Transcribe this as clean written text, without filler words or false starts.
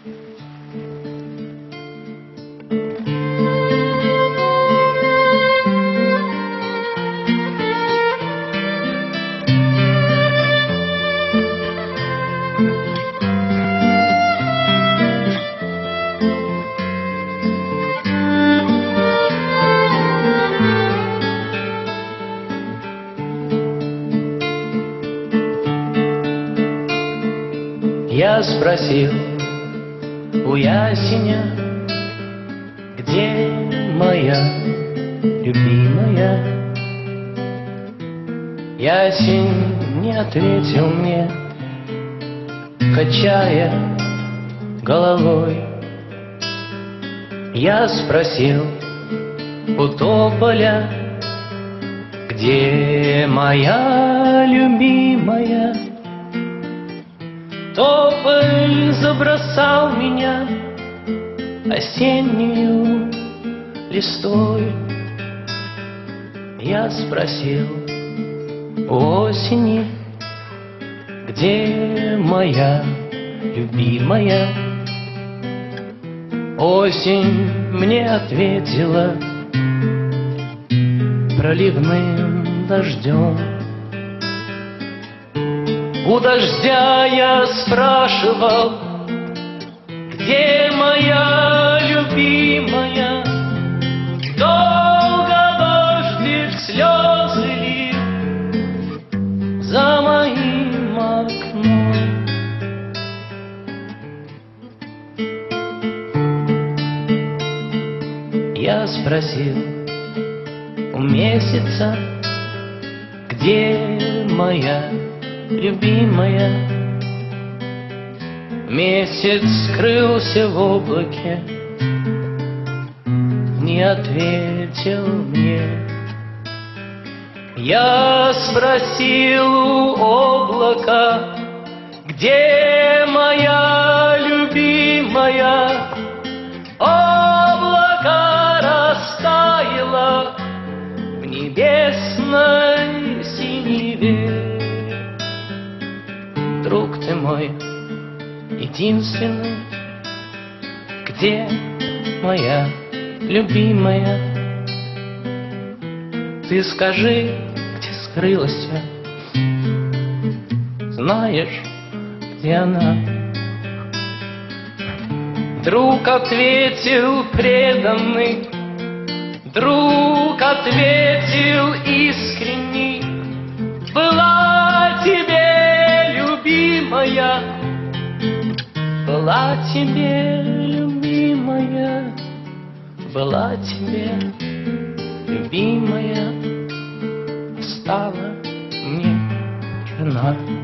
Я спросил у ясеня, где моя любимая. Ясень не ответил мне, качая головой. Я спросил у тополя, где моя любимая. Тополь забросал меня осеннюю листвой. Я спросил у осени, где моя любимая. Осень мне ответила проливным дождем. У дождя я спрашивал, где моя любимая. Долго дождь лишь слезы лил за моим окном. Я спросил у месяца, где моя любимая. Месяц скрылся в облаке, не ответил мне. Я спросил у облака, где моя любимая. Облако растаяло в небесной синеве. Друг ты мой единственный, где моя любимая? Ты скажи, где скрылась, знаешь, где она? Друг ответил преданный, друг ответил искренний: была тебе любимая, была тебе любимая, была тебе любимая, стала мне жена.